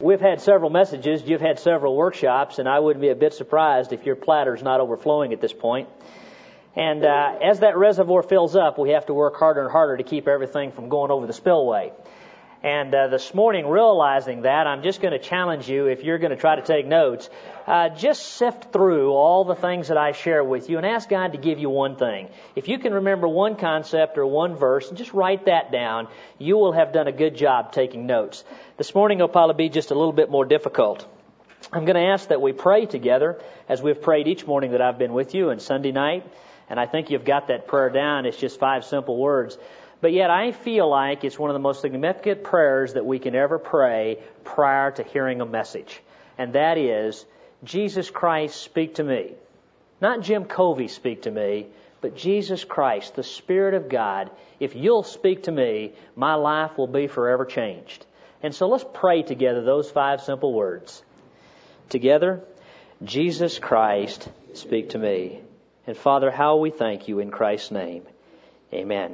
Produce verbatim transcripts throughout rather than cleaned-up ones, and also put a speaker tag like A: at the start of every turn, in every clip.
A: We've had several messages, you've had several workshops, and I wouldn't be a bit surprised if your platter's not overflowing at this point. And uh, as that reservoir fills up, we have to work harder and harder to keep everything from going over the spillway. And uh, this morning, realizing that, I'm just going to challenge you, if you're going to try to take notes, uh, just sift through all the things that I share with you and ask God to give you one thing. If you can remember one concept or one verse, and just write that down, you will have done a good job taking notes. This morning will probably be just a little bit more difficult. I'm going to ask that we pray together, as we've prayed each morning that I've been with you, and Sunday night. And I think you've got that prayer down. It's just five simple words. But yet I feel like it's one of the most significant prayers that we can ever pray prior to hearing a message. And that is, Jesus Christ, speak to me. Not Jim Covey, speak to me, but Jesus Christ, the Spirit of God. If you'll speak to me, my life will be forever changed. And so let's pray together those five simple words. Together, Jesus Christ, speak to me. And Father, how we thank you in Christ's name. Amen.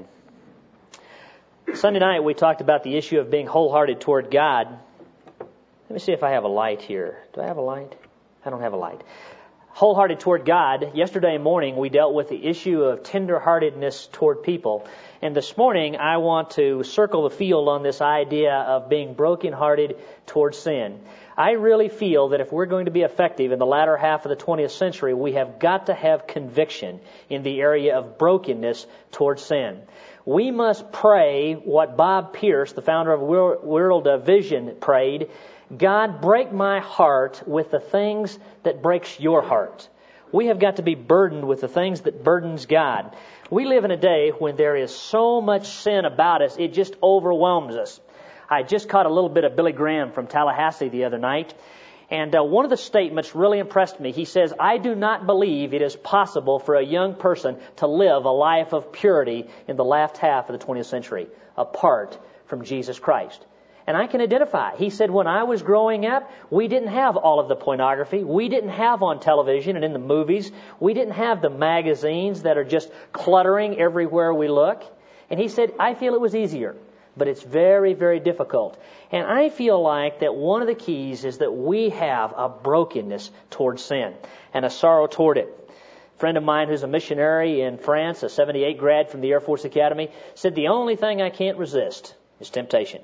A: Sunday night we talked about the issue of being wholehearted toward God. Let me see if I have a light here. Do I have a light? I don't have a light. Wholehearted toward God. Yesterday morning we dealt with the issue of tenderheartedness toward people. And this morning I want to circle the field on this idea of being brokenhearted toward sin. I really feel that if we're going to be effective in the latter half of the twentieth century, we have got to have conviction in the area of brokenness toward sin. We must pray what Bob Pierce, the founder of World Vision, prayed. God, break my heart with the things that breaks your heart. We have got to be burdened with the things that burdens God. We live in a day when there is so much sin about us, it just overwhelms us. I just caught a little bit of Billy Graham from Tallahassee the other night. And uh, one of the statements really impressed me. He says, I do not believe it is possible for a young person to live a life of purity in the last half of the twentieth century, apart from Jesus Christ. And I can identify. He said, when I was growing up, we didn't have all of the pornography. We didn't have on television and in the movies. We didn't have the magazines that are just cluttering everywhere we look. And he said, I feel it was easier. But it's very, very difficult. And I feel like that one of the keys is that we have a brokenness toward sin and a sorrow toward it. A friend of mine who's a missionary in France, a seventy-eight grad from the Air Force Academy, said the only thing I can't resist is temptation.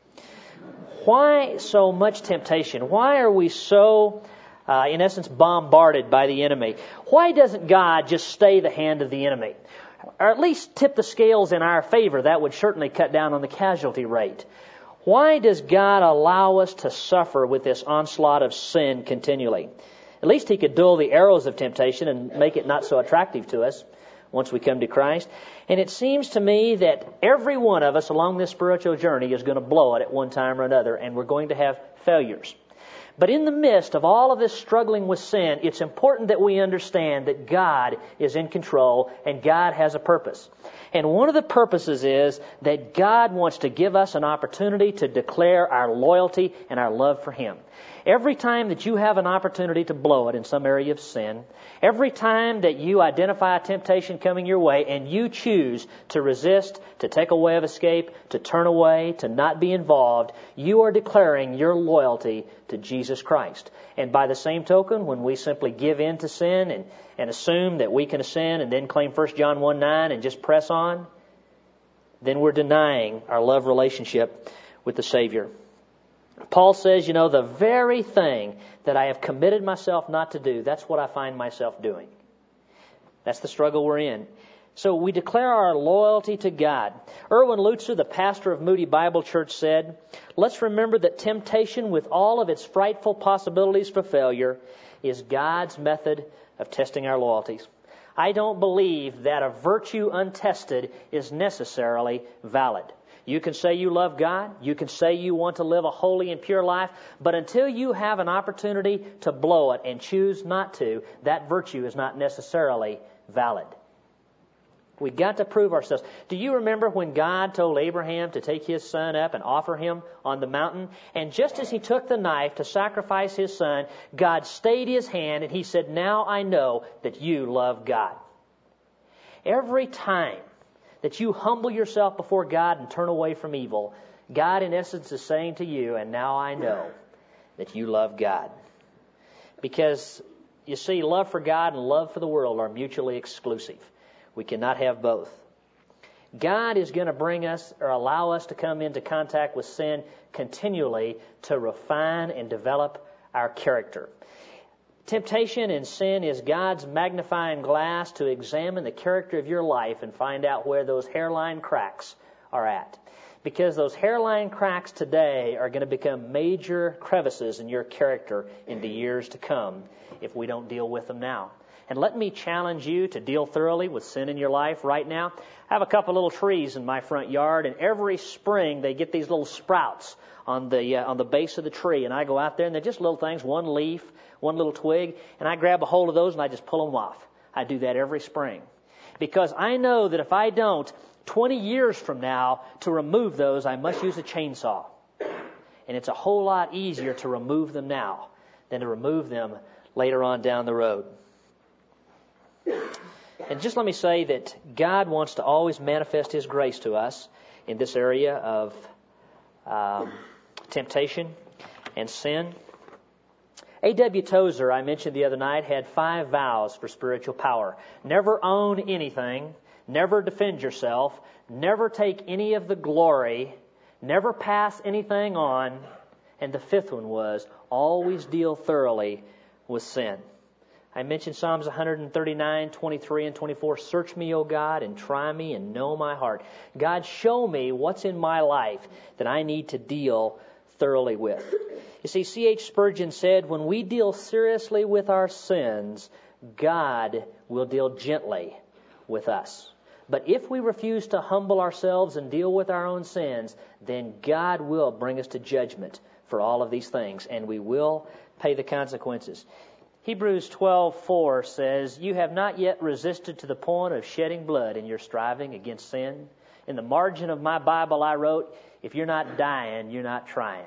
A: Why so much temptation? Why are we so, uh, in essence, bombarded by the enemy? Why doesn't God just stay the hand of the enemy? Or at least tip the scales in our favor. That would certainly cut down on the casualty rate. Why does God allow us to suffer with this onslaught of sin continually? At least He could dull the arrows of temptation and make it not so attractive to us once we come to Christ. And it seems to me that every one of us along this spiritual journey is going to blow it at one time or another, and we're going to have failures. But in the midst of all of this struggling with sin, it's important that we understand that God is in control and God has a purpose. And one of the purposes is that God wants to give us an opportunity to declare our loyalty and our love for Him. Every time that you have an opportunity to blow it in some area of sin, every time that you identify a temptation coming your way and you choose to resist, to take a way of escape, to turn away, to not be involved, you are declaring your loyalty to Jesus Christ. And by the same token, when we simply give in to sin and, and assume that we can sin and then claim First John one nine and just press on, then we're denying our love relationship with the Savior. Paul says, you know, the very thing that I have committed myself not to do, that's what I find myself doing. That's the struggle we're in. So we declare our loyalty to God. Erwin Lutzer, the pastor of Moody Bible Church, said, let's remember that temptation, with all of its frightful possibilities for failure, is God's method of testing our loyalties. I don't believe that a virtue untested is necessarily valid. You can say you love God. You can say you want to live a holy and pure life. But until you have an opportunity to blow it and choose not to, that virtue is not necessarily valid. We've got to prove ourselves. Do you remember when God told Abraham to take his son up and offer him on the mountain? And just as he took the knife to sacrifice his son, God stayed his hand and He said, now I know that you love God. Every time that you humble yourself before God and turn away from evil, God in essence is saying to you, and now I know that you love God. Because, you see, love for God and love for the world are mutually exclusive. We cannot have both. God is going to bring us or allow us to come into contact with sin continually to refine and develop our character. Temptation and sin is God's magnifying glass to examine the character of your life and find out where those hairline cracks are at. Because those hairline cracks today are going to become major crevices in your character in the years to come if we don't deal with them now. And let me challenge you to deal thoroughly with sin in your life right now. I have a couple little trees in my front yard, and every spring they get these little sprouts on the uh, on the base of the tree. And I go out there, and they're just little things, one leaf, one little twig, and I grab a hold of those and I just pull them off. I do that every spring. Because I know that if I don't, twenty years from now, to remove those, I must use a chainsaw. And it's a whole lot easier to remove them now than to remove them later on down the road. And just let me say that God wants to always manifest His grace to us in this area of um, temptation and sin. A W Tozer, I mentioned the other night, had five vows for spiritual power. Never own anything, never defend yourself, never take any of the glory, never pass anything on, and the fifth one was always deal thoroughly with sin. I mentioned Psalms one thirty-nine, twenty-three, and twenty-four. Search me, O God, and try me and know my heart. God, show me what's in my life that I need to deal thoroughly with. You see, C H Spurgeon said, when we deal seriously with our sins, God will deal gently with us. But if we refuse to humble ourselves and deal with our own sins, then God will bring us to judgment for all of these things, and we will pay the consequences. Hebrews twelve four says, you have not yet resisted to the point of shedding blood in your striving against sin. In the margin of my Bible I wrote, if you're not dying, you're not trying.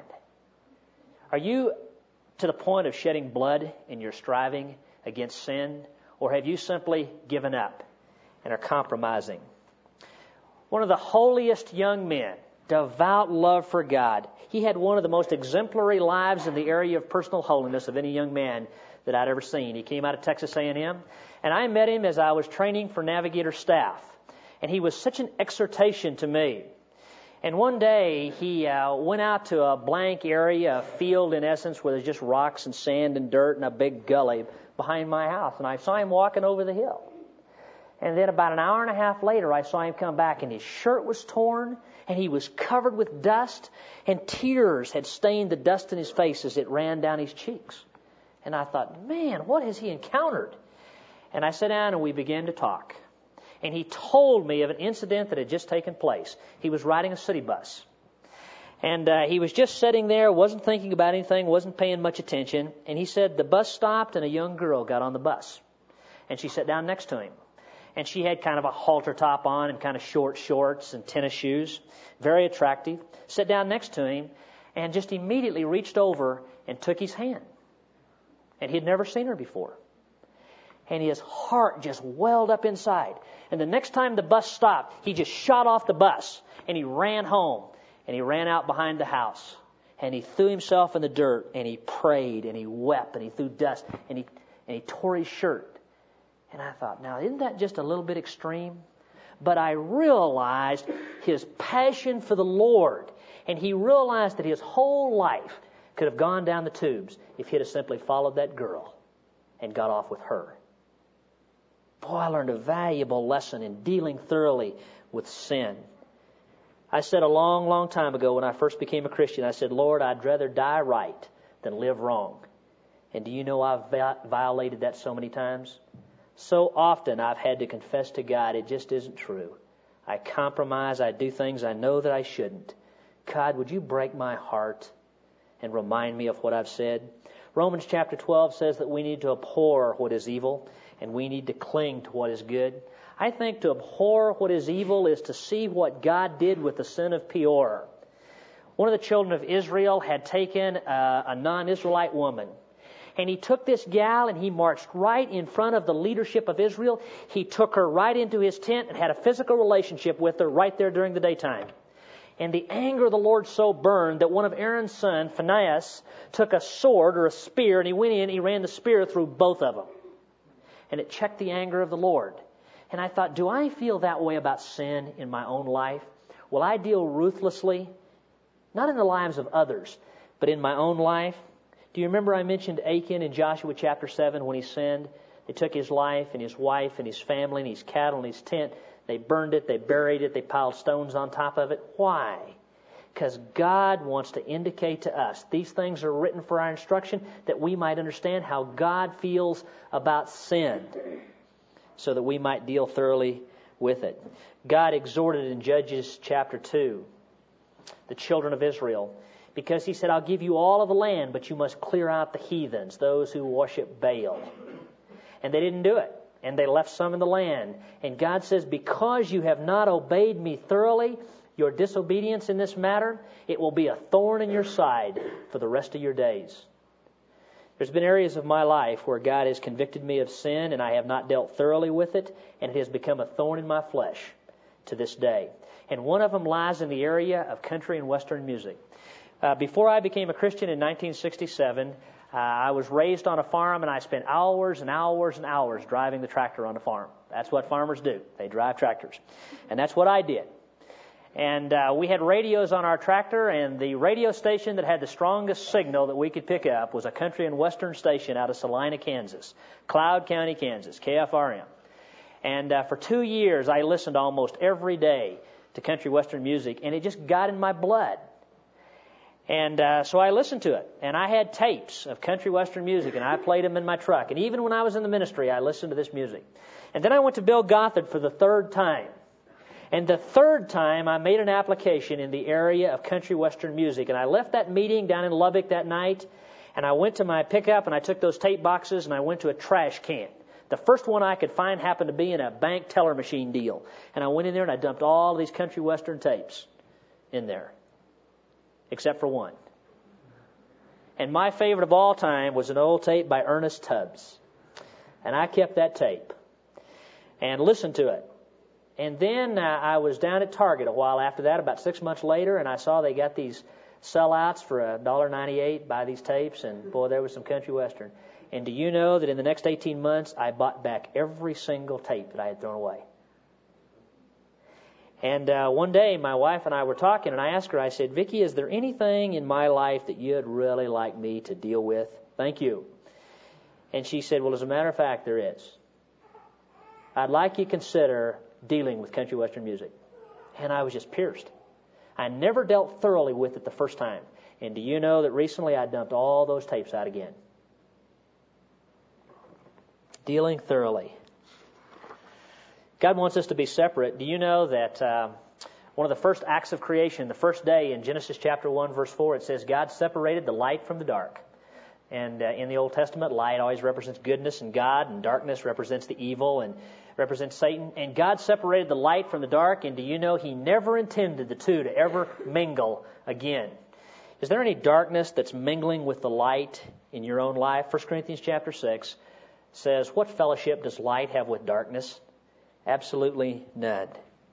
A: Are you to the point of shedding blood in your striving against sin, or have you simply given up and are compromising? One of the holiest young men, devout love for God. He had one of the most exemplary lives in the area of personal holiness of any young man that I'd ever seen. He came out of Texas A and M, and I met him as I was training for Navigator staff. And he was such an exhortation to me. And one day, he uh, went out to a blank area, a field in essence, where there's just rocks and sand and dirt and a big gully behind my house. And I saw him walking over the hill. And then about an hour and a half later, I saw him come back, and his shirt was torn, and he was covered with dust, and tears had stained the dust in his face as it ran down his cheeks. And I thought, man, what has he encountered? And I sat down and we began to talk. And he told me of an incident that had just taken place. He was riding a city bus. And uh, he was just sitting there, wasn't thinking about anything, wasn't paying much attention. And he said the bus stopped and a young girl got on the bus. And she sat down next to him. And she had kind of a halter top on and kind of short shorts and tennis shoes. Very attractive. Sat down next to him and just immediately reached over and took his hand. And he had never seen her before. And his heart just welled up inside. And the next time the bus stopped, he just shot off the bus. And he ran home. And he ran out behind the house. And he threw himself in the dirt. And he prayed. And he wept. And he threw dust. And he, and he tore his shirt. And I thought, now, isn't that just a little bit extreme? But I realized his passion for the Lord. And he realized that his whole life could have gone down the tubes if he'd have simply followed that girl and got off with her. Boy, I learned a valuable lesson in dealing thoroughly with sin. I said a long, long time ago when I first became a Christian, I said, Lord, I'd rather die right than live wrong. And do you know I've violated that so many times? So often I've had to confess to God it just isn't true. I compromise, I do things I know that I shouldn't. God, would you break my heart and remind me of what I've said? Romans chapter twelve says that we need to abhor what is evil and we need to cling to what is good. I think to abhor what is evil is to see what God did with the sin of Peor. One of the children of Israel had taken a, a non-Israelite woman. And he took this gal and he marched right in front of the leadership of Israel. He took her right into his tent and had a physical relationship with her right there during the daytime. And the anger of the Lord so burned that one of Aaron's sons, Phinehas, took a sword or a spear, and he went in and he ran the spear through both of them. And it checked the anger of the Lord. And I thought, do I feel that way about sin in my own life? Will I deal ruthlessly? Not in the lives of others, but in my own life. Do you remember I mentioned Achan in Joshua chapter seven when he sinned? They took his life and his wife and his family and his cattle and his tent. They burned it, they buried it, they piled stones on top of it. Why? Because God wants to indicate to us, these things are written for our instruction, that we might understand how God feels about sin, so that we might deal thoroughly with it. God exhorted in Judges chapter two the children of Israel, because he said, I'll give you all of the land, but you must clear out the heathens, those who worship Baal. And they didn't do it. And they left some in the land. And God says, because you have not obeyed me thoroughly, your disobedience in this matter, it will be a thorn in your side for the rest of your days. There's been areas of my life where God has convicted me of sin, and I have not dealt thoroughly with it, and it has become a thorn in my flesh to this day. And one of them lies in the area of country and Western music. Uh, before I became a Christian in nineteen sixty-seven, uh, I was raised on a farm, and I spent hours and hours and hours driving the tractor on the farm. That's what farmers do. They drive tractors. And that's what I did. And uh, we had radios on our tractor, and the radio station that had the strongest signal that we could pick up was a country and Western station out of Salina, Kansas, Cloud County, Kansas, K F R M. And uh, for two years, I listened almost every day to country Western music, and it just got in my blood. And uh, so I listened to it, and I had tapes of country Western music, and I played them in my truck. And even when I was in the ministry, I listened to this music. And then I went to Bill Gothard for the third time. And the third time, I made an application in the area of country Western music. And I left that meeting down in Lubbock that night, and I went to my pickup, and I took those tape boxes, and I went to a trash can. The first one I could find happened to be in a bank teller machine deal. And I went in there, and I dumped all these country Western tapes in there, except for one. And my favorite of all time was an old tape by Ernest Tubbs. And I kept that tape and listened to it. And then uh, I was down at Target a while after that, about six months later, and I saw they got these sellouts for one dollar ninety-eight, buy these tapes, and boy, there was some country Western. And do you know that in the next eighteen months, I bought back every single tape that I had thrown away? And uh, one day, my wife and I were talking, and I asked her, I said, Vicki, is there anything in my life that you'd really like me to deal with? Thank you. And she said, well, as a matter of fact, there is. I'd like you to consider dealing with country Western music. And I was just pierced. I never dealt thoroughly with it the first time. And do you know that recently I dumped all those tapes out again? Dealing thoroughly. God wants us to be separate. Do you know that uh, one of the first acts of creation, the first day in Genesis chapter one, verse four, it says, God separated the light from the dark. And uh, in the Old Testament, light always represents goodness and God, and darkness represents the evil and represents Satan. And God separated the light from the dark, and do you know He never intended the two to ever mingle again? Is there any darkness that's mingling with the light in your own life? First Corinthians chapter six says, what fellowship does light have with darkness? Absolutely none.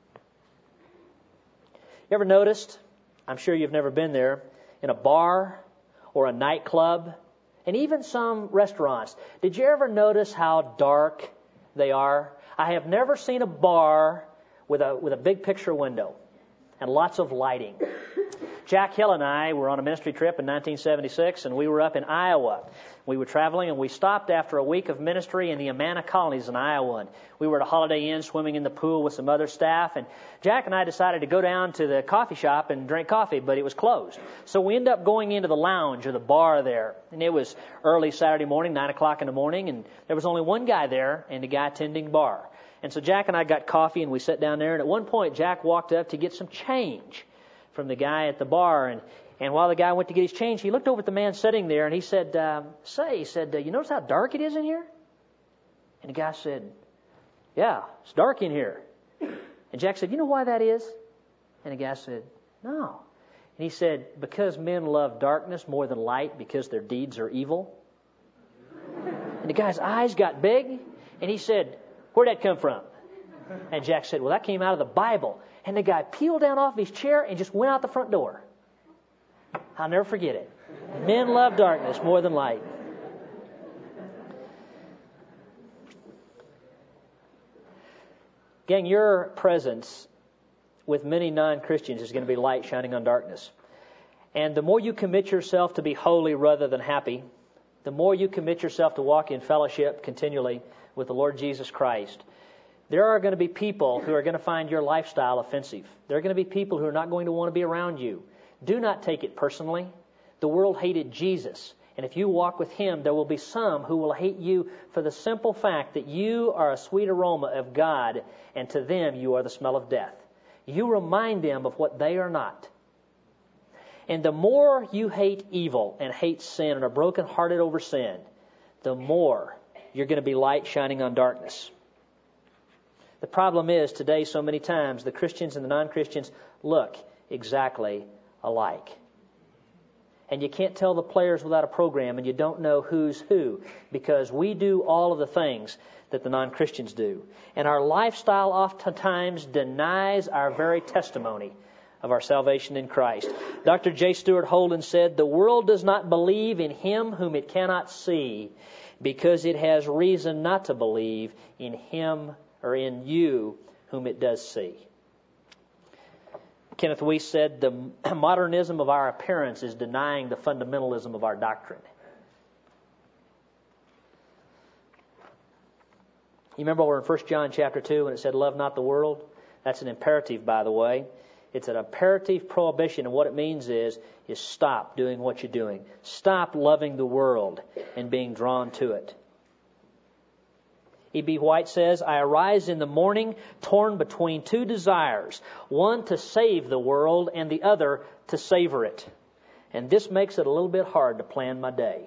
A: You ever noticed, I'm sure you've never been there, in a bar or a nightclub, and even some restaurants, did you ever notice how dark they are? I have never seen a bar with a with a big picture window and lots of lighting. Jack Hill and I were on a ministry trip in nineteen seventy-six, and we were up in Iowa. We were traveling, and we stopped after a week of ministry in the Amana colonies in Iowa. And we were at a Holiday Inn swimming in the pool with some other staff, and Jack and I decided to go down to the coffee shop and drink coffee, but it was closed. So we ended up going into the lounge or the bar there, and it was early Saturday morning, nine o'clock in the morning, and there was only one guy there and a guy tending the bar. And so Jack and I got coffee, and we sat down there, and at one point Jack walked up to get some change from the guy at the bar, and And while the guy went to get his change, he looked over at the man sitting there, and he said, uh, say, he said, uh, you notice how dark it is in here? And the guy said, yeah, it's dark in here. And Jack said, you know why that is? And the guy said, no. And he said, because men love darkness more than light because their deeds are evil. And the guy's eyes got big, and he said, where'd that come from? And Jack said, well, that came out of the Bible. And the guy peeled down off his chair and just went out the front door. I'll never forget it. Men love darkness more than light. Gang, your presence with many non-Christians is going to be light shining on darkness. And the more you commit yourself to be holy rather than happy, the more you commit yourself to walk in fellowship continually with the Lord Jesus Christ, there are going to be people who are going to find your lifestyle offensive. There are going to be people who are not going to want to be around you. Do not take it personally. The world hated Jesus. And if you walk with Him, there will be some who will hate you for the simple fact that you are a sweet aroma of God, and to them you are the smell of death. You remind them of what they are not. And the more you hate evil and hate sin and are brokenhearted over sin, the more you're going to be light shining on darkness. The problem is today so many times the Christians and the non-Christians look exactly alike. And you can't tell the players without a program, and you don't know who's who, because we do all of the things that the non-Christians do. And our lifestyle oftentimes denies our very testimony of our salvation in Christ. Doctor J. Stuart Holden said, the world does not believe in Him whom it cannot see, because it has reason not to believe in Him or in you whom it does see. Kenneth Weiss said, the modernism of our appearance is denying the fundamentalism of our doctrine. You remember we're in First John chapter two when it said, love not the world? That's an imperative, by the way. It's an imperative prohibition, and what it means is, is stop doing what you're doing. Stop loving the world and being drawn to it. E B. White says, I arise in the morning torn between two desires, one to save the world and the other to savor it. And this makes it a little bit hard to plan my day.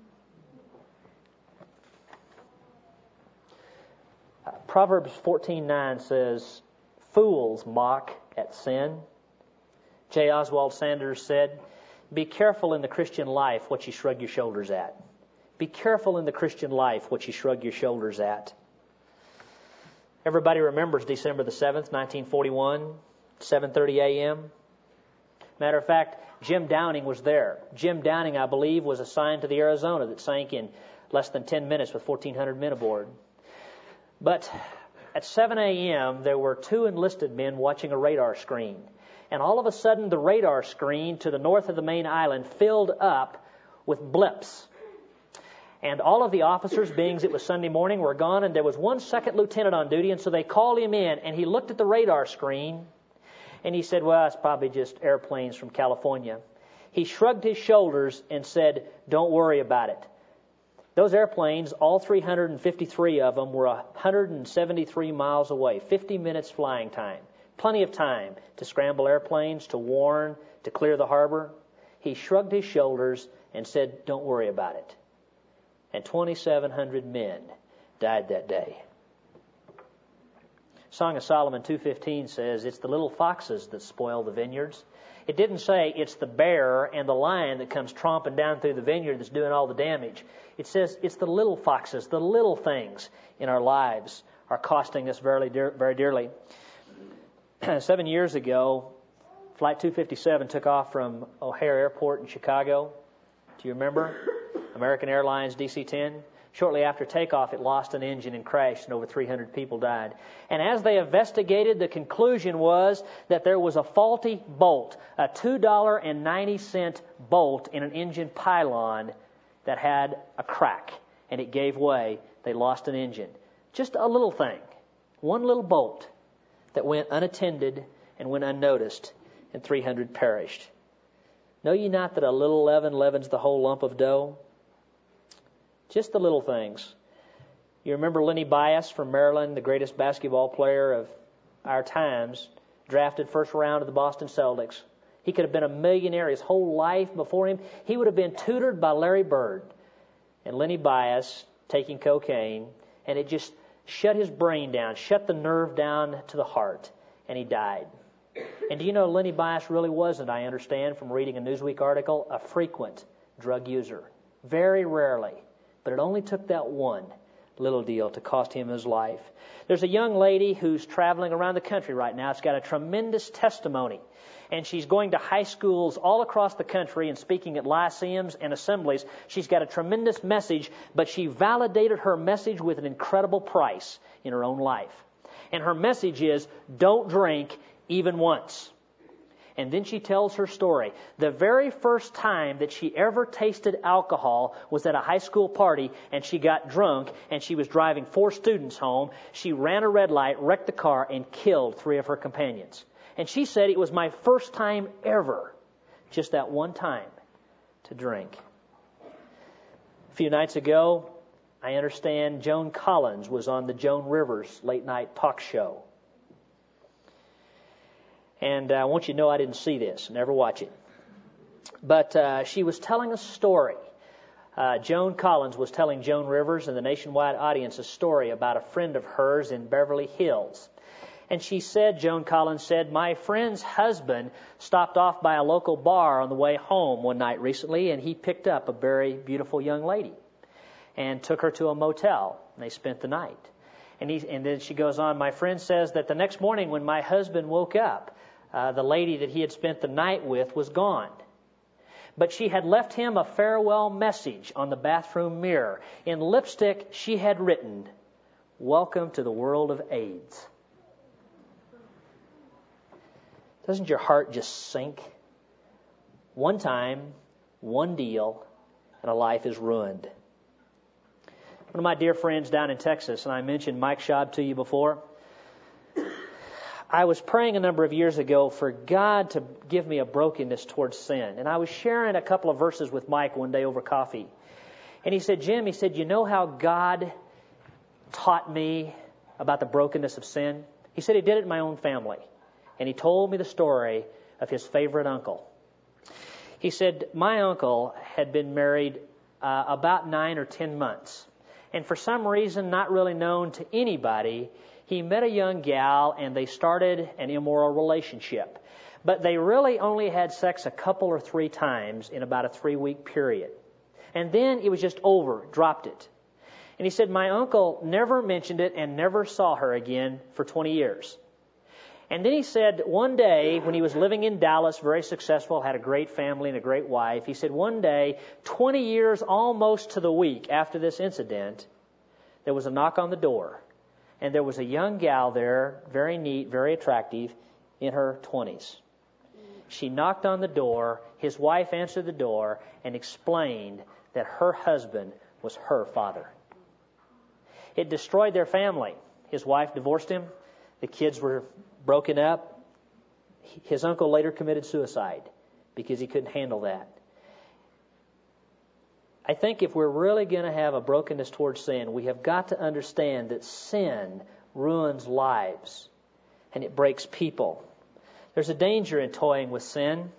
A: Uh, Proverbs fourteen nine says, fools mock at sin. J. Oswald Sanders said, be careful in the Christian life what you shrug your shoulders at. Be careful in the Christian life what you shrug your shoulders at. Everybody remembers December the seventh, nineteen forty-one, seven thirty a.m. Matter of fact, Jim Downing was there. Jim Downing, I believe, was assigned to the Arizona that sank in less than ten minutes with fourteen hundred men aboard. But at seven a.m., there were two enlisted men watching a radar screen. And all of a sudden, the radar screen to the north of the main island filled up with blips. And all of the officers, being it was Sunday morning, were gone, and there was one second lieutenant on duty, and so they called him in, and he looked at the radar screen, and he said, well, it's probably just airplanes from California. He shrugged his shoulders and said, don't worry about it. Those airplanes, all three hundred fifty-three of them, were one hundred seventy-three miles away, fifty minutes flying time. Plenty of time to scramble airplanes, to warn, to clear the harbor. He shrugged his shoulders and said, don't worry about it. And twenty-seven hundred men died that day. Song of Solomon two fifteen says, it's the little foxes that spoil the vineyards. It didn't say it's the bear and the lion that comes tromping down through the vineyard that's doing all the damage. It says it's the little foxes, the little things in our lives are costing us very, dear, very dearly. Seven years ago, Flight two fifty-seven took off from O'Hare Airport in Chicago. Do you remember? American Airlines D C ten. Shortly after takeoff, it lost an engine and crashed, and over three hundred people died. And as they investigated, the conclusion was that there was a faulty bolt, a two dollars and ninety cents bolt in an engine pylon that had a crack, and it gave way. They lost an engine. Just a little thing, one little bolt that went unattended and went unnoticed, and three hundred perished. Know ye not that a little leaven leavens the whole lump of dough? Just the little things. You remember Lenny Bias from Maryland, the greatest basketball player of our times, drafted first round of the Boston Celtics. He could have been a millionaire his whole life before him. He would have been tutored by Larry Bird. And Lenny Bias taking cocaine, and it just shut his brain down, shut the nerve down to the heart, and he died. And do you know Lenny Bias really wasn't, I understand from reading a Newsweek article, a frequent drug user. Very rarely. But it only took that one little deal to cost him his life. There's a young lady who's traveling around the country right now. It's got a tremendous testimony. And she's going to high schools all across the country and speaking at lyceums and assemblies. She's got a tremendous message, but she validated her message with an incredible price in her own life. And her message is, don't drink even once. And then she tells her story. The very first time that she ever tasted alcohol was at a high school party, and she got drunk, and she was driving four students home. She ran a red light, wrecked the car, and killed three of her companions. And she said, it was my first time ever, just that one time, to drink. A few nights ago, I understand Joan Collins was on the Joan Rivers late night talk show. And I want you to know I didn't see this, never watch it. But uh, she was telling a story. Uh, Joan Collins was telling Joan Rivers and the nationwide audience a story about a friend of hers in Beverly Hills. And she said, Joan Collins said, my friend's husband stopped off by a local bar on the way home one night recently, and he picked up a very beautiful young lady and took her to a motel, and they spent the night. And, he, and then she goes on, my friend says that the next morning when my husband woke up, uh, the lady that he had spent the night with was gone. But she had left him a farewell message on the bathroom mirror. In lipstick, she had written, welcome to the world of AIDS. Doesn't your heart just sink? One time, one deal, and a life is ruined. One of my dear friends down in Texas, and I mentioned Mike Schaub to you before, I was praying a number of years ago for God to give me a brokenness towards sin. And I was sharing a couple of verses with Mike one day over coffee. And he said, Jim, he said, you know how God taught me about the brokenness of sin? He said he did it in my own family. And he told me the story of his favorite uncle. He said, my uncle had been married uh, about nine or ten months. And for some reason, not really known to anybody, he met a young gal and they started an immoral relationship. But they really only had sex a couple or three times in about a three-week period. And then it was just over, dropped it. And he said, my uncle never mentioned it and never saw her again for twenty years. And then he said one day when he was living in Dallas, very successful, had a great family and a great wife, he said one day, twenty years almost to the week after this incident, there was a knock on the door. And there was a young gal there, very neat, very attractive, in her twenties. She knocked on the door. His wife answered the door and explained that her husband was her father. It destroyed their family. His wife divorced him. The kids were broken up. His uncle later committed suicide because he couldn't handle that. I think if we're really going to have a brokenness towards sin, we have got to understand that sin ruins lives and it breaks people. There's a danger in toying with sin.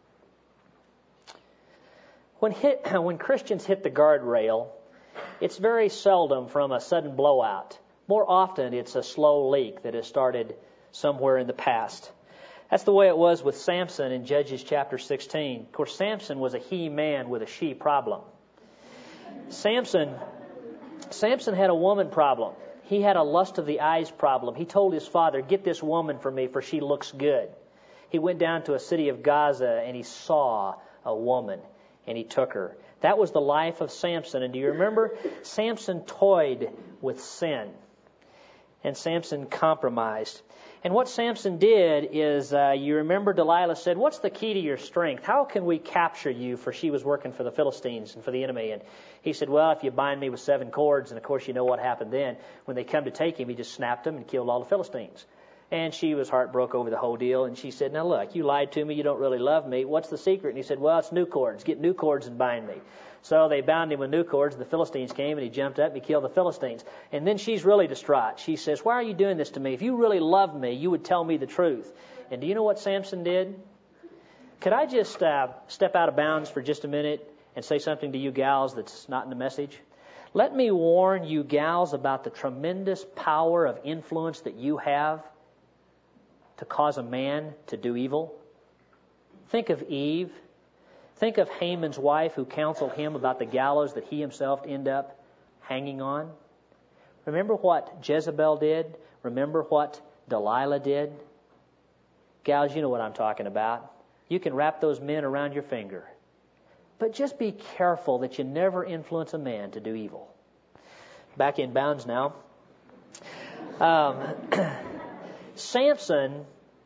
A: When hit, when Christians hit the guardrail, it's very seldom from a sudden blowout. More often, it's a slow leak that has started somewhere in the past. That's the way it was with Samson in Judges chapter sixteen. Of course, Samson was a he-man with a she problem. Samson, Samson had a woman problem. He had a lust of the eyes problem. He told his father, get this woman for me, for she looks good. He went down to a city of Gaza and he saw a woman and he took her. That was the life of Samson. And do you remember? Samson toyed with sin. And Samson compromised. And what Samson did is, uh, you remember Delilah said, what's the key to your strength? How can we capture you? For she was working for the Philistines and for the enemy. And he said, well, if you bind me with seven cords, and of course you know what happened then. When they come to take him, he just snapped them and killed all the Philistines. And she was heartbroken over the whole deal. And she said, now look, you lied to me. You don't really love me. What's the secret? And he said, well, it's new cords. Get new cords and bind me. So they bound him with new cords, and the Philistines came, and he jumped up and he killed the Philistines. And then she's really distraught. She says, why are you doing this to me? If you really loved me, you would tell me the truth. And do you know what Samson did? Could I just uh, step out of bounds for just a minute and say something to you gals that's not in the message? Let me warn you gals about the tremendous power of influence that you have to cause a man to do evil. Think of Eve. Think of Haman's wife who counseled him about the gallows that he himself ended up hanging on. Remember what Jezebel did? Remember what Delilah did? Gals, you know what I'm talking about. You can wrap those men around your finger. But just be careful that you never influence a man to do evil. Back in bounds now. Um, Samson,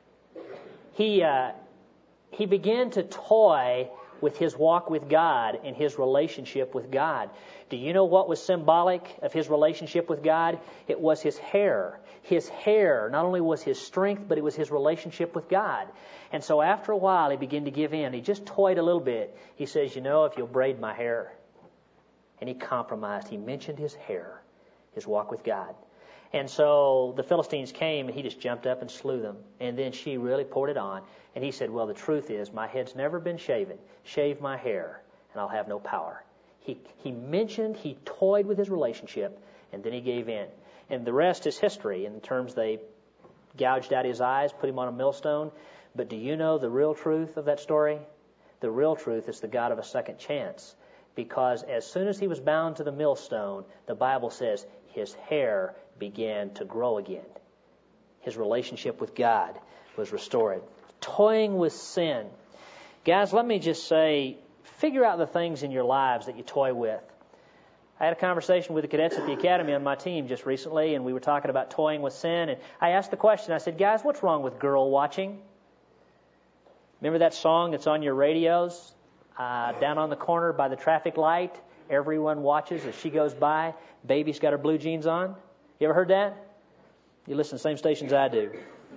A: he uh, he began to toy with his walk with God and his relationship with God. Do you know what was symbolic of his relationship with God? It was his hair. His hair not only was his strength, but it was his relationship with God. And so after a while, he began to give in. He just toyed a little bit. He says, you know, if you'll braid my hair. And he compromised. He mentioned his hair, his walk with God. And so the Philistines came, and he just jumped up and slew them. And then she really poured it on. And he said, well, the truth is, my head's never been shaven. Shave my hair, and I'll have no power. He, he mentioned, he toyed with his relationship, and then he gave in. And the rest is history in terms they gouged out his eyes, put him on a millstone. But do you know the real truth of that story? The real truth is the God of a second chance. Because as soon as he was bound to the millstone, the Bible says his hair began to grow again. His relationship with God was restored. Toying with sin. Guys, let me just say, figure out the things in your lives that you toy with. I had a conversation with the cadets at the academy on my team just recently, and we were talking about toying with sin. And I asked the question, I said, guys, what's wrong with girl watching? Remember that song that's on your radios? Uh, down on the corner by the traffic light, everyone watches as she goes by. Baby's got her blue jeans on. You ever heard that? You listen to the same stations I do.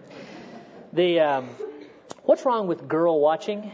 A: The um, what's wrong with girl watching?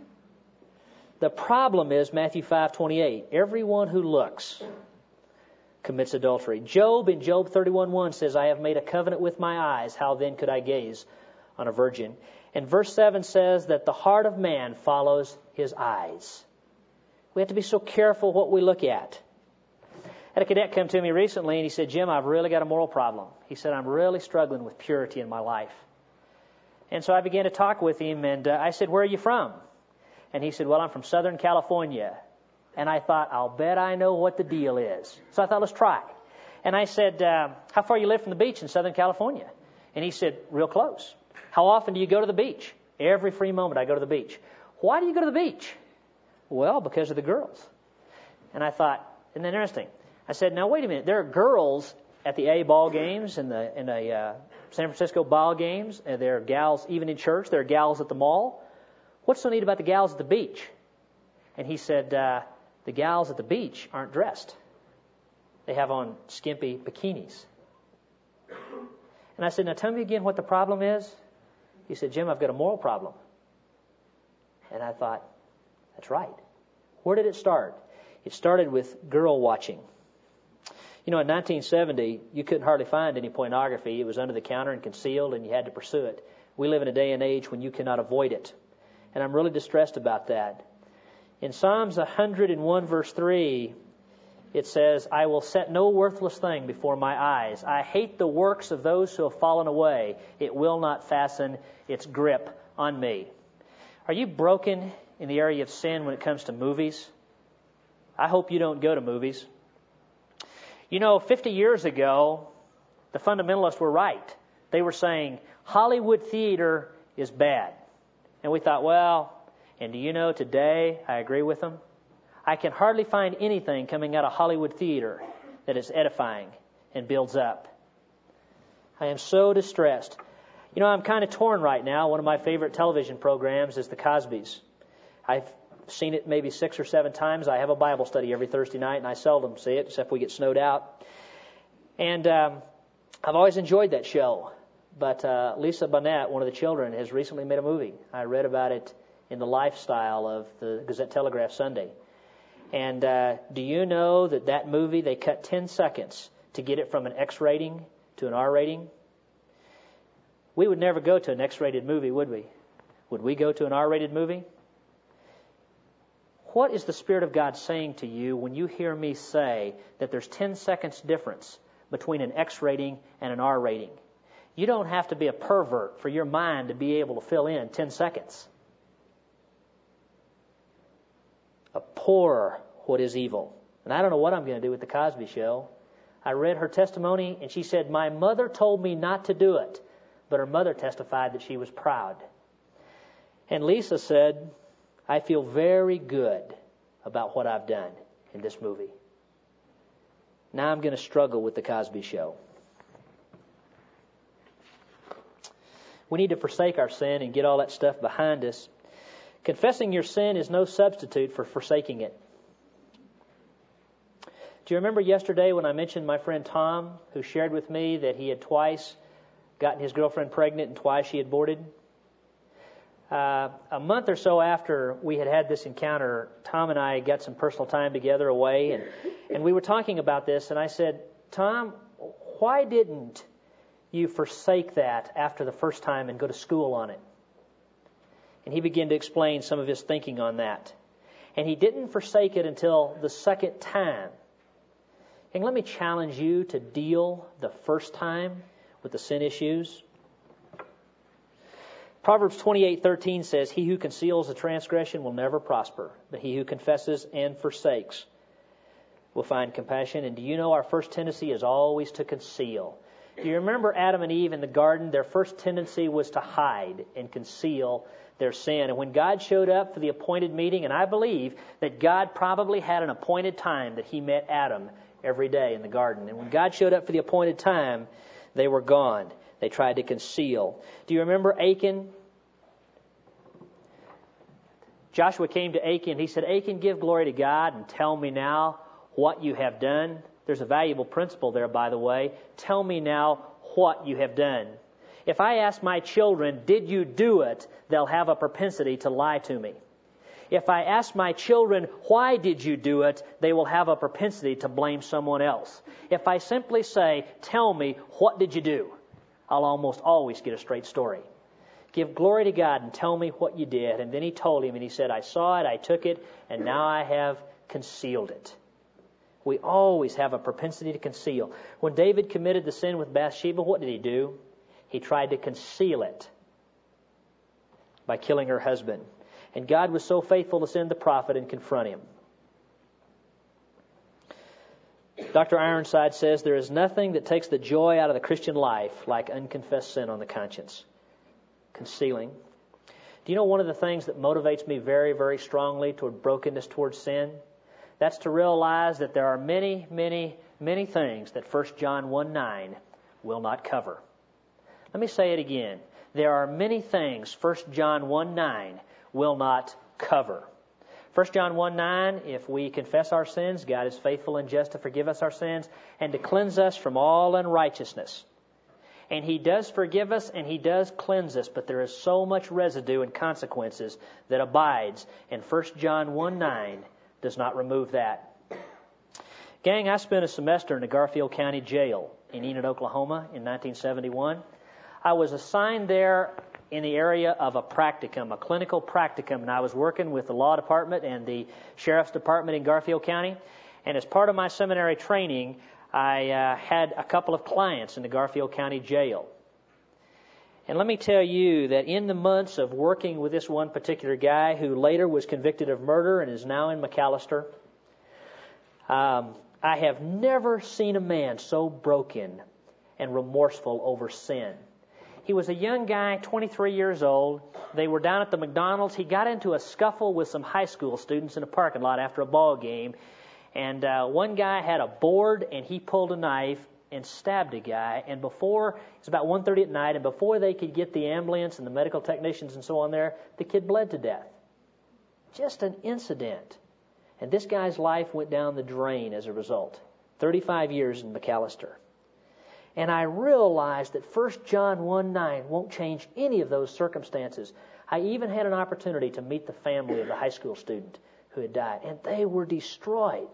A: The problem is Matthew five twenty-eight. Everyone who looks commits adultery. Job in Job thirty-one one says, I have made a covenant with my eyes. How then could I gaze on a virgin? And verse seven says that the heart of man follows his eyes. We have to be so careful what we look at. I had a cadet come to me recently and he said, Jim, I've really got a moral problem. He said, I'm really struggling with purity in my life. And so I began to talk with him and uh, I said, where are you from? And he said, well, I'm from Southern California. And I thought, I'll bet I know what the deal is. So I thought, let's try. And I said, uh, how far you live from the beach in Southern California? And he said, real close. How often do you go to the beach? Every free moment I go to the beach. Why do you go to the beach? Well, because of the girls. And I thought, isn't that interesting? I said, now wait a minute. There are girls at the A ball games and the in the uh, San Francisco ball games. And there are gals even in church. There are gals at the mall. What's so neat about the gals at the beach? And he said, uh, the gals at the beach aren't dressed. They have on skimpy bikinis. And I said, now tell me again what the problem is. He said, Jim, I've got a moral problem. And I thought, that's right. Where did it start? It started with girl watching. You know, in nineteen seventy, you couldn't hardly find any pornography. It was under the counter and concealed, and you had to pursue it. We live in a day and age when you cannot avoid it. And I'm really distressed about that. In Psalms one hundred one, verse three, it says, I will set no worthless thing before my eyes. I hate the works of those who have fallen away. It will not fasten its grip on me. Are you broken in the area of sin when it comes to movies? I hope you don't go to movies. You know, fifty years ago, the fundamentalists were right. They were saying Hollywood theater is bad. And we thought, well, and do you know today I agree with them? I can hardly find anything coming out of Hollywood theater that is edifying and builds up. I am so distressed. You know, I'm kind of torn right now. One of my favorite television programs is The Cosbys. I've seen it maybe six or seven times. I have a Bible study every Thursday night, and I seldom see it, except we get snowed out. And um, I've always enjoyed that show. But uh, Lisa Bonet, one of the children, has recently made a movie. I read about it in the lifestyle of the Gazette-Telegraph Sunday. And uh, do you know that that movie, they cut ten seconds to get it from an X rating to an R rating? We would never go to an X-rated movie, would we? Would we go to an R-rated movie? What is the Spirit of God saying to you when you hear me say that there's ten seconds difference between an X rating and an R rating? You don't have to be a pervert for your mind to be able to fill in ten seconds. Abhor what is evil. And I don't know what I'm going to do with The Cosby Show. I read her testimony, and she said, my mother told me not to do it, but her mother testified that she was proud. And Lisa said, I feel very good about what I've done in this movie. Now I'm going to struggle with The Cosby Show. We need to forsake our sin and get all that stuff behind us. Confessing your sin is no substitute for forsaking it. Do you remember yesterday when I mentioned my friend Tom, who shared with me that he had twice gotten his girlfriend pregnant and twice she had aborted? Uh, a month or so after we had had this encounter, Tom and I got some personal time together away, and, and we were talking about this, and I said, Tom, why didn't you forsake that after the first time and go to school on it? And he began to explain some of his thinking on that. And he didn't forsake it until the second time. And let me challenge you to deal the first time with the sin issues. Proverbs twenty-eight thirteen says, he who conceals a transgression will never prosper, but he who confesses and forsakes will find compassion. And do you know our first tendency is always to conceal? Do you remember Adam and Eve in the garden? Their first tendency was to hide and conceal their sin. And when God showed up for the appointed meeting, and I believe that God probably had an appointed time that he met Adam every day in the garden. And when God showed up for the appointed time, they were gone. They tried to conceal. Do you remember Achan? Joshua came to Achan. He said, Achan, give glory to God and tell me now what you have done. There's a valuable principle there, by the way. Tell me now what you have done. If I ask my children, did you do it? They'll have a propensity to lie to me. If I ask my children, why did you do it? They will have a propensity to blame someone else. If I simply say, tell me, what did you do? I'll almost always get a straight story. Give glory to God and tell me what you did. And then he told him, and he said, I saw it, I took it, and now I have concealed it. We always have a propensity to conceal. When David committed the sin with Bathsheba, what did he do? He tried to conceal it by killing her husband. And God was so faithful to send the prophet and confront him. Doctor Ironside says there is nothing that takes the joy out of the Christian life like unconfessed sin on the conscience. Concealing. Do you know one of the things that motivates me very, very strongly toward brokenness towards sin? That's to realize that there are many, many, many things that First John one nine will not cover. Let me say it again. There are many things First John one nine will not cover. First John one nine, if we confess our sins, God is faithful and just to forgive us our sins and to cleanse us from all unrighteousness. And he does forgive us and he does cleanse us, but there is so much residue and consequences that abides, and First John one nine does not remove that. Gang, I spent a semester in the Garfield County Jail in Enid, Oklahoma in nineteen seventy-one. I was assigned there in the area of a practicum, a clinical practicum, and I was working with the law department and the sheriff's department in Garfield County. And as part of my seminary training, I uh, had a couple of clients in the Garfield County Jail. And let me tell you that in the months of working with this one particular guy who later was convicted of murder and is now in McAllister, um, I have never seen a man so broken and remorseful over sin. He was a young guy, twenty-three years old. They were down at the McDonald's. He got into a scuffle with some high school students in a parking lot after a ball game. And uh, one guy had a board, and he pulled a knife and stabbed a guy. And before, it was about one thirty at night, and before they could get the ambulance and the medical technicians and so on there, the kid bled to death. Just an incident. And this guy's life went down the drain as a result. thirty-five years in McAllister. And I realized that First John one nine won't change any of those circumstances. I even had an opportunity to meet the family of the high school student who had died, and they were destroyed.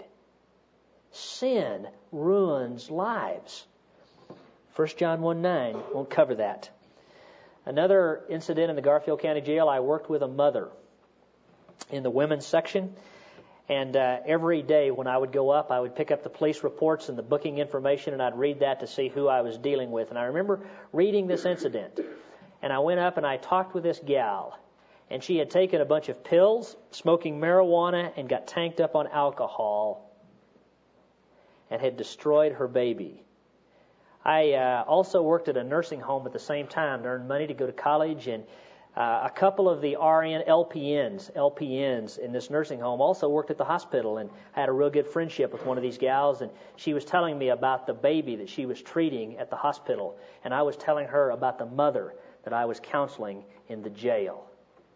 A: Sin ruins lives. First John one nine won't cover that. Another incident in the Garfield County Jail, I worked with a mother in the women's section. And uh, every day when I would go up, I would pick up the police reports and the booking information, and I'd read that to see who I was dealing with. And I remember reading this incident. And I went up and I talked with this gal. And she had taken a bunch of pills, smoking marijuana, and got tanked up on alcohol. and had destroyed her baby. I uh, also worked at a nursing home at the same time to earn money to go to college, and uh, a couple of the R N L P Ns, L P Ns in this nursing home also worked at the hospital, and I had a real good friendship with one of these gals, and she was telling me about the baby that she was treating at the hospital, and I was telling her about the mother that I was counseling in the jail.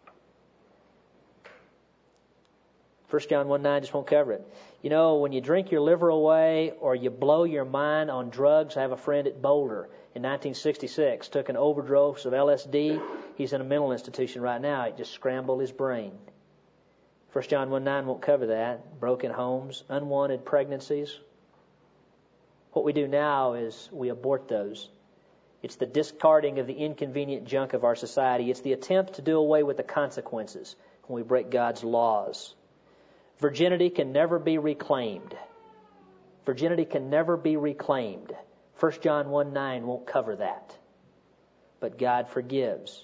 A: First John one nine just won't cover it. You know, when you drink your liver away or you blow your mind on drugs, I have a friend at Boulder in nineteen sixty-six, took an overdose of L S D. He's in a mental institution right now. It just scrambled his brain. First John one nine won't cover that. Broken homes, unwanted pregnancies. What we do now is we abort those. It's the discarding of the inconvenient junk of our society. It's the attempt to do away with the consequences when we break God's laws. Virginity can never be reclaimed. Virginity can never be reclaimed. First John one nine won't cover that. But God forgives.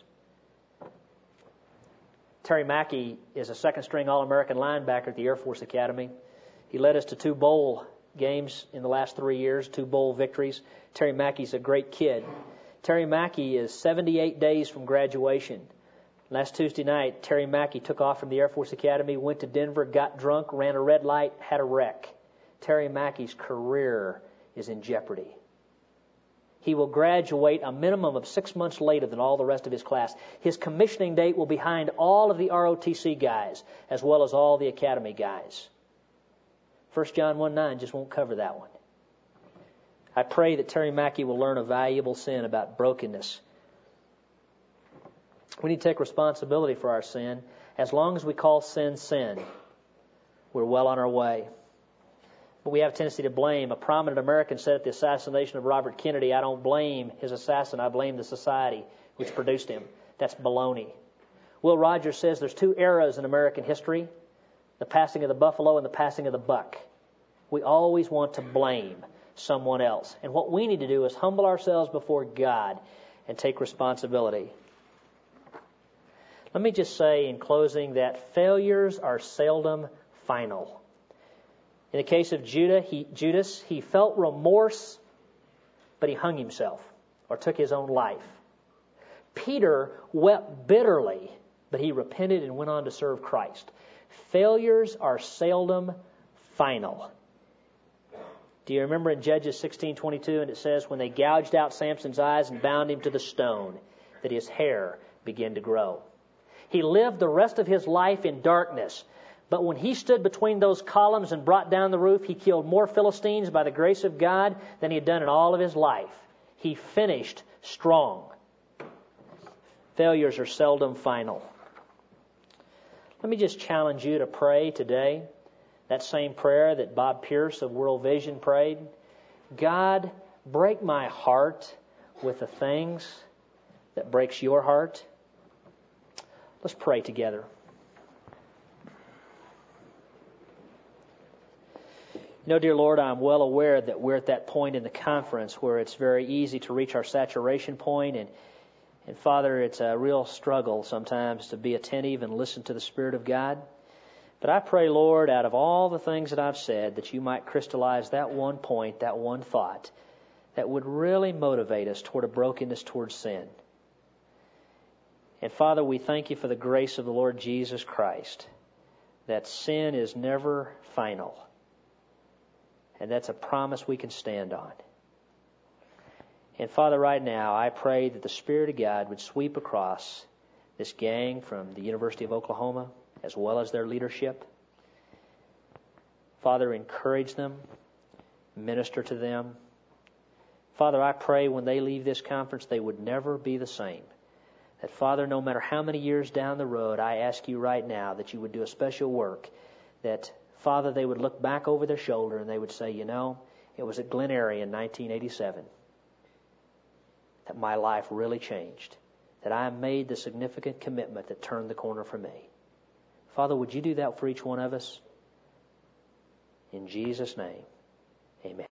A: Terry Mackey is a second-string All-American linebacker at the Air Force Academy. He led us to two bowl games in the last three years, two bowl victories. Terry Mackey's a great kid. Terry Mackey is seventy-eight days from graduation. Last Tuesday night, Terry Mackey took off from the Air Force Academy, went to Denver, got drunk, ran a red light, had a wreck. Terry Mackey's career is in jeopardy. He will graduate a minimum of six months later than all the rest of his class. His commissioning date will be behind all of the R O T C guys, as well as all the Academy guys. First John one nine just won't cover that one. I pray that Terry Mackey will learn a valuable sin about brokenness. We need to take responsibility for our sin. As long as we call sin sin, we're well on our way. But we have a tendency to blame. A prominent American said at the assassination of Robert Kennedy, I don't blame his assassin, I blame the society which produced him. That's baloney. Will Rogers says there's two eras in American history, the passing of the buffalo and the passing of the buck. We always want to blame someone else. And what we need to do is humble ourselves before God and take responsibility. Let me just say in closing that failures are seldom final. In the case of Judah, he, Judas, he felt remorse, but he hung himself or took his own life. Peter wept bitterly, but he repented and went on to serve Christ. Failures are seldom final. Do you remember in Judges sixteen twenty-two, and it says, when they gouged out Samson's eyes and bound him to the stone, that his hair began to grow. He lived the rest of his life in darkness. But when he stood between those columns and brought down the roof, he killed more Philistines by the grace of God than he had done in all of his life. He finished strong. Failures are seldom final. Let me just challenge you to pray today that same prayer that Bob Pierce of World Vision prayed. God, break my heart with the things that breaks your heart. Let's pray together. You know, dear Lord, I'm well aware that we're at that point in the conference where it's very easy to reach our saturation point, and, and Father, it's a real struggle sometimes to be attentive and listen to the Spirit of God. But I pray, Lord, out of all the things that I've said, that you might crystallize that one point, that one thought, that would really motivate us toward a brokenness towards sin. And Father, we thank you for the grace of the Lord Jesus Christ, that sin is never final. And that's a promise we can stand on. And Father, right now, I pray that the Spirit of God would sweep across this gang from the University of Oklahoma, as well as their leadership. Father, encourage them, minister to them. Father, I pray when they leave this conference, they would never be the same. That, Father, no matter how many years down the road, I ask you right now that you would do a special work, that, Father, they would look back over their shoulder and they would say, you know, it was at Glen Eyrie in nineteen eighty-seven that my life really changed, that I made the significant commitment that turned the corner for me. Father, would you do that for each one of us? In Jesus' name, amen.